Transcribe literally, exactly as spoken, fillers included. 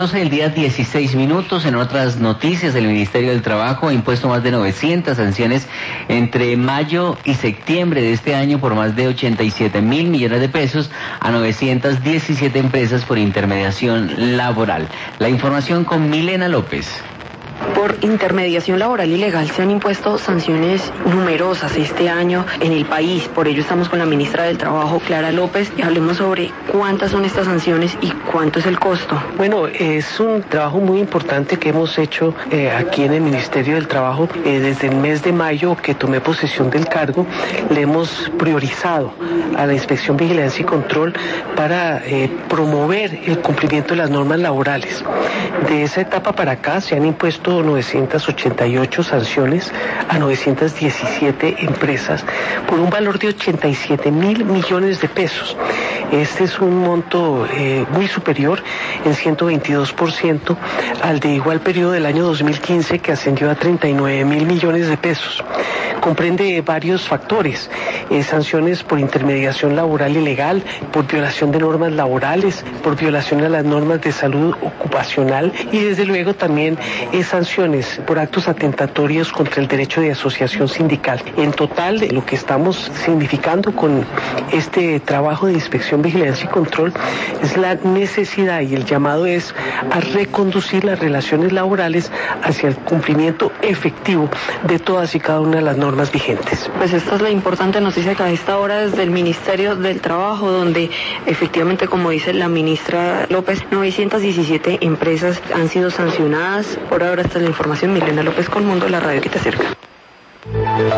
El día dieciséis minutos. En otras noticias, el Ministerio del Trabajo ha impuesto más de novecientas sanciones entre mayo y septiembre de este año por más de ochenta y siete mil millones de pesos a novecientas diecisiete empresas por intermediación laboral. La información con Milena López. Por intermediación laboral ilegal se han impuesto sanciones numerosas este año en el país. Por ello estamos con la ministra del Trabajo, Clara López, y hablemos sobre cuántas son estas sanciones y cuánto es el costo. Bueno, es un trabajo muy importante que hemos hecho eh, aquí en el Ministerio del Trabajo. Eh, desde el mes de mayo que tomé posesión del cargo, le hemos priorizado a la Inspección Vigilancia y Control para eh, promover el cumplimiento de las normas laborales. De esa etapa para acá se han impuesto novecientas ochenta y ocho sanciones a novecientas diecisiete empresas por un valor de ochenta y siete mil millones de pesos. Este es un monto eh, muy superior en ciento veintidós por ciento al de igual periodo del año dos mil quince, que ascendió a treinta y nueve mil millones de pesos. Comprende varios factores, eh, sanciones por intermediación laboral ilegal, por violación de normas laborales, por violación a las normas de salud ocupacional y desde luego también eh, sanciones por actos atentatorios contra el derecho de asociación sindical. En total, lo que estamos significando con este trabajo de inspección, vigilancia y control es la necesidad, y el llamado es a reconducir las relaciones laborales hacia el cumplimiento efectivo de todas y cada una de las normas vigentes. Pues esta es la importante noticia que a esta hora desde el Ministerio del Trabajo, donde efectivamente, como dice la ministra López, novecientas diecisiete empresas han sido sancionadas. Por ahora esta es la información. Milena López, Colmundo, la radio que te acerca.